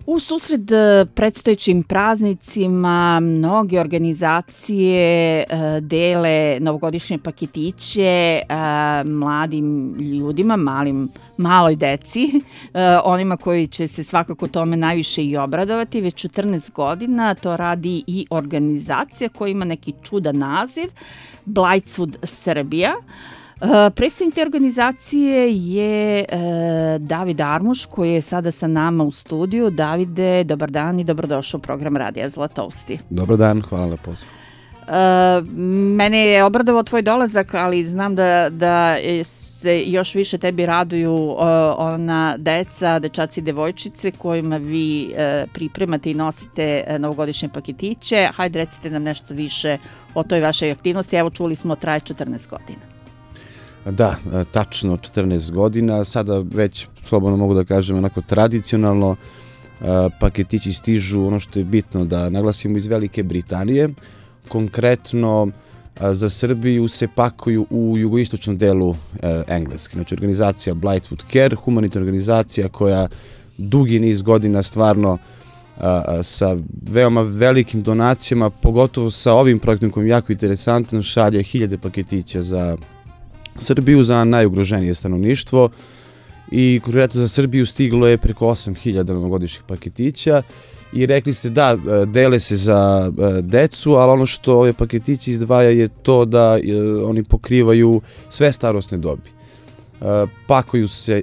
U susret predstojećim praznicima mnoge organizacije dele novogodišnje paketiće mladim ljudima, maloj deci, onima koji će se svakako tome najviše i obradovati. Već 14 godina to radi i organizacija koja ima neki čudan naziv, Blightswood Srbija. Predstavnik te organizacije je David Armuš, koji je sada sa nama u studiju. Davide, dobar dan i dobrodošao u program Radija Zlatousti. Dobar dan, hvala na pozivu. Mene je obradovao tvoj dolazak, ali znam da se još više tebi raduju ona deca, dečaci i devojčice kojima vi pripremate i nosite novogodišnje paketiće. Hajde, recite nam nešto više o toj vašoj aktivnosti. Evo, čuli smo, traje 14 godina. Da, tačno 14 godina, sada već slobodno mogu da kažem onako tradicionalno paketići stižu, ono što je bitno da naglasimo, iz Velike Britanije. Konkretno za Srbiju se pakuju u jugoistočnom delu Engleske. Znači organizacija Blightswood Care, humanitarna organizacija koja dugi niz godina stvarno sa veoma velikim donacijama, pogotovo sa ovim projektom koji je jako interesantan, šalje 1000 paketića za Srbiju, za najugroženije stanovništvo, i konkretno za Srbiju stiglo je preko 8000 novogodišnjih paketića. I rekli ste da dele se za decu, ali ono što ove paketići izdvaja je to da oni pokrivaju sve starosne dobi. Pakuju se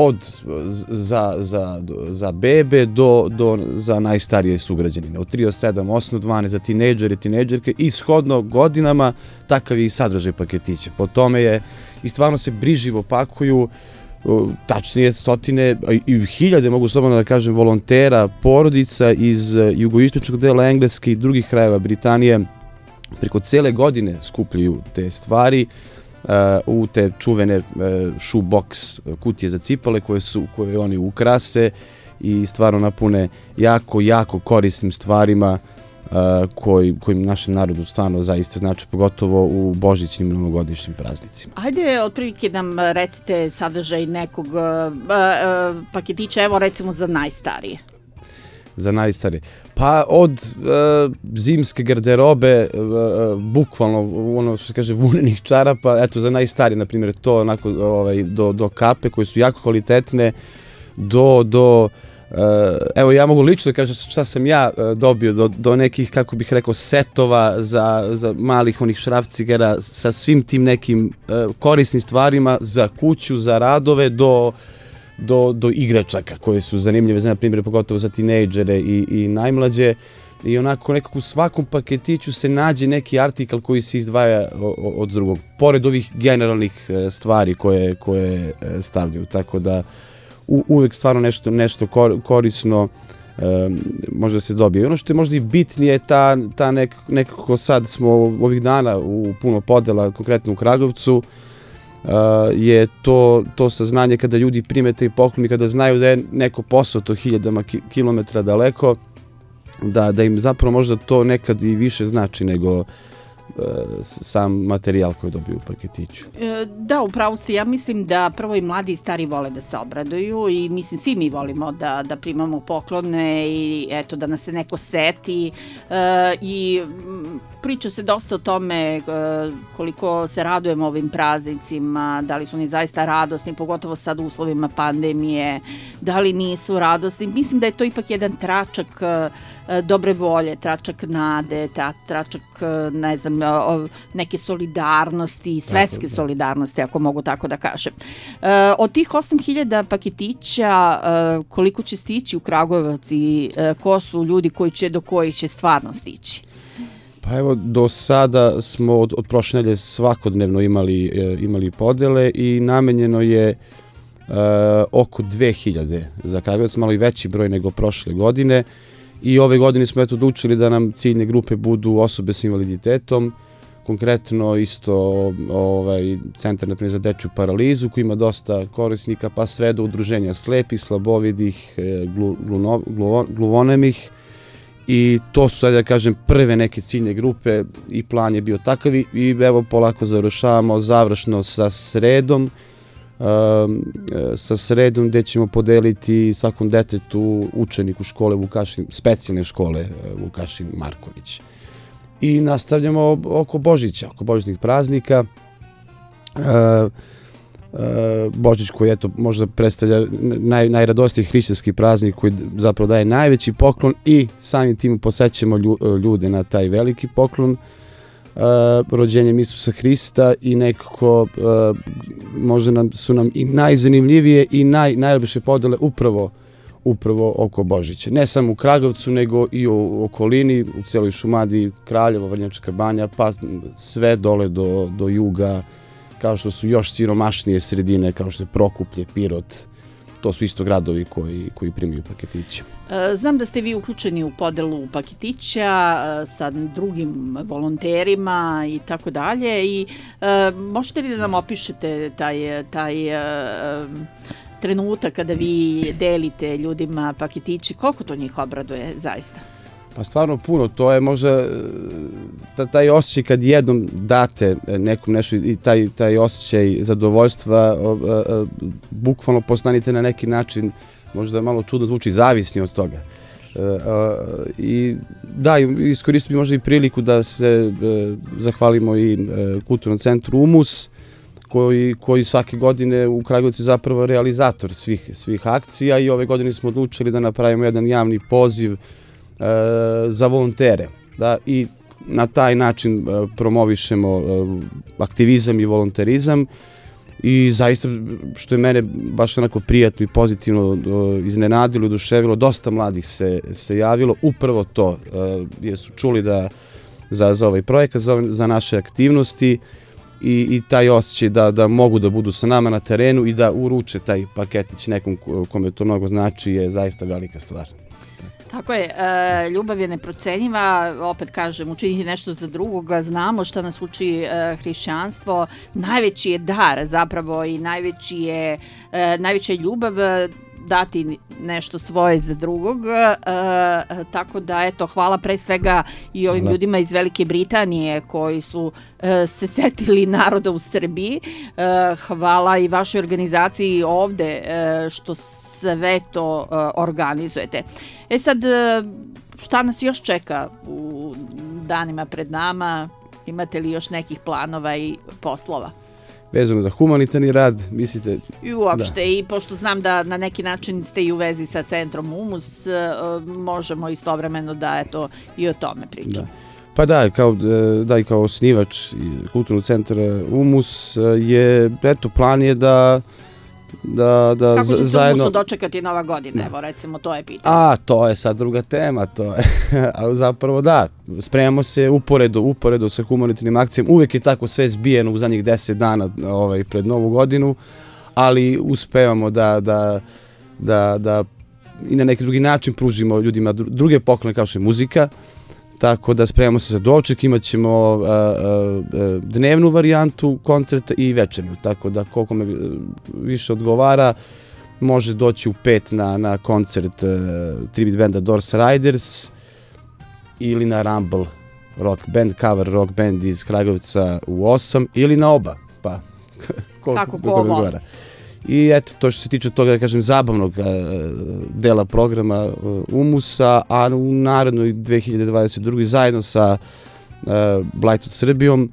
za bebe za najstarije sugrađanine, od 3 do 7, 8 do 12 za tinejdžere, tinejdžerke, i shodno godinama takav je i sadržaj paketića. Po tome je i stvarno se brižljivo pakuju, tačnije stotine i hiljade, mogu slobodno da kažem, volontera, porodica iz jugoistočnog dela Engleske i drugih krajeva Britanije preko cele godine skupljaju te stvari u te čuvene shoebox kutije za cipele koje oni ukrase i stvarno napune jako korisnim stvarima koji našem narodu stvarno zaista znači, pogotovo u božićnim i novogodišnjim praznicima. Ajde, otprilike nam recite sadržaj nekog paketića, evo recimo za najstarije. Za najstarije. Pa od zimske garderobe, bukvalno ono što se kaže vunenih čarapa, eto za najstarije, na primjer, to onako do kape koje su jako kvalitetne, evo ja mogu lično da kažem šta sam ja dobio, do nekih, kako bih rekao, setova za malih onih šrafcigera sa svim tim nekim korisnim stvarima za kuću, za radove, do igračaka koje su zanimljive, na primjer, pogotovo za tinejdžere i najmlađe. I onako nekako u svakom paketiću se nađe neki artikal koji se izdvaja od drugog, pored ovih generalnih stvari koje stavljaju, tako da uvek stvarno nešto korisno može da se dobije. I ono što je možda i bitnije, ta nekako sad smo ovih dana u puno podela, konkretno u Kragovcu, je to saznanje kada ljudi primete i pokloni, kada znaju da je neko posao to 1000 kilometara daleko, da im zapravo možda to nekad i više znači nego sam materijal koji dobiju u paketiću. Da, upravo ste. Ja mislim da prvo i mladi i stari vole da se obraduju i mislim svi mi volimo da primamo poklone i eto da nas se neko seti i priča se dosta o tome koliko se radujemo ovim praznicima, da li su oni zaista radosni, pogotovo sad u uslovima pandemije, da li nisu radosni. Mislim da je to ipak jedan tračak dobre volje, tračak nade, tračak, ne znam, neke solidarnosti, svetske solidarnosti, ako mogu tako da kažem. Od tih 8000 paketića, koliko će stići u Kragujevac i ko su ljudi do kojih će stvarno stići? Pa evo, do sada smo od prošle nedelje svakodnevno imali podele i namenjeno je oko 2000 za Kragujevac, malo i veći broj nego prošle godine. I ove godine smo odlučili da nam ciljne grupe budu osobe sa invaliditetom, konkretno isto centar na primjer za dečju paralizu koji ima dosta korisnika, pa sve do udruženja slepih, slabovidih, gluvonemih. I to su, da kažem, prve neke ciljne grupe i plan je bio takav i evo polako završavamo završno sa sredom sa sredom gde ćemo podeliti svakom detetu učeniku škole Vukašin, specijalne škole Vukašin Marković. I nastavljamo oko Božića, oko božićnih praznika. Božić koji eto možda predstavlja najradosniji hrišćanski praznik koji zapravo daje najveći poklon i samim tim posvećujemo ljude na taj veliki poklon rođenjem Isusa Hrista i nekako možda su nam i najzanimljivije i najlepše podele upravo oko Božića. Ne samo u Kragovcu, nego i u okolini, u celoj Šumadiji, Kraljevo, Vrnjačka Banja, pa sve dole do juga, kao što su još siromašnije sredine, kao što je Prokuplje, Pirot. To su isto gradovi koji primaju paketiće. Znam da ste vi uključeni u podelu paketića sa drugim volonterima i tako dalje. I možete li da nam opišete taj trenutak kada vi delite ljudima paketiće? Koliko to njih obraduje zaista? Pa stvarno puno, to je možda taj osjećaj kad jednom date nekom nešto i taj osjećaj zadovoljstva bukvalno postanite na neki način, možda malo čudno zvuči, zavisni od toga. I da, iskoristio bi možda i priliku da se zahvalimo i Kulturnom centru Umus, koji svake godine u Kragujevcu je zapravo realizator svih akcija i ove godine smo odlučili da napravimo jedan javni poziv za volontere, da, i na taj način promovišemo aktivizam i volonterizam i zaista što je mene baš onako prijatno i pozitivno iznenadilo, oduševilo, dosta mladih se javilo, upravo to, jer su čuli da za ovaj projekat, za naše aktivnosti i taj osjećaj da mogu da budu sa nama na terenu i da uruče taj paketić nekom kome to mnogo znači je zaista velika stvar. Tako je, ljubav je neprocenjiva, opet kažem, učiniti nešto za drugoga, znamo šta nas uči hrišćanstvo, najveći je dar zapravo i najveća je ljubav dati nešto svoje za drugog, tako da eto, hvala pre svega i ovim ljudima iz Velike Britanije koji su se setili naroda u Srbiji, hvala i vašoj organizaciji ovde što sve to organizujete. Sad, šta nas još čeka u danima pred nama? Imate li još nekih planova i poslova? Vezano za humanitarni rad, mislite? I uopšte, i pošto znam da na neki način ste i u vezi sa centrom Umus, možemo istovremeno da eto i o tome pričamo. Pa da, kao osnivač Kulturnog centra Umus je, eto, plan je da kako će se zajedno... Umusu dočekati Nova godina, evo recimo, to je pitanje. To je sad druga tema, to je, ali zapravo da, spremamo se uporedo sa humanitarnim akcijama, uvijek je tako sve zbijeno u zadnjih 10 dana pred Novu godinu, ali uspevamo da i na neki drugi način pružimo ljudima druge poklone kao što je muzika, tako da spremamo se za doček, imat ćemo dnevnu varijantu koncerta i večernju, tako da koliko me više odgovara, može doći u 5 na koncert tribute benda Doors Riders ili na Rumble rock band, cover rock band iz Kragovca u 8 ili na oba, pa kako ko voli. I eto, to što se tiče toga, da kažem, zabavnog dela programa Umusa, a u narednoj 2022. zajedno sa Blighted Srbijom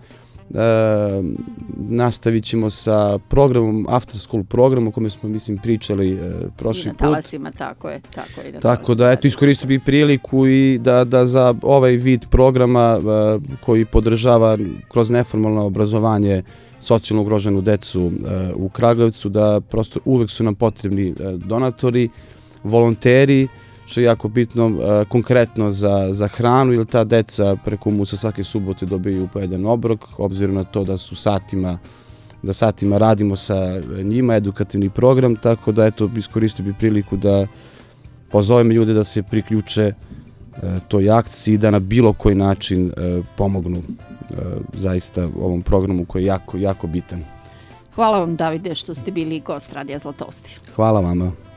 nastavit ćemo sa programom, after school programom o kome smo, mislim, pričali prošli put. I na talasima, tako je. Tako da, eto, iskoristio bih priliku i da za ovaj vid programa koji podržava kroz neformalno obrazovanje socijalno ugroženu decu u Kragujevcu, da prosto uvek su nam potrebni donatori, volonteri, što je jako bitno konkretno za hranu, jer ta deca preko Umusa svake subote dobiju po jedan obrok, obzirom na to da satima radimo sa njima, edukativni program, tako da eto, iskoristio bi priliku da pozovem ljude da se priključe toj akciji, da na bilo koji način pomognu zaista ovom programu koji je jako, jako bitan. Hvala vam, Davide, što ste bili gost Radija Zlatousti. Hvala vama.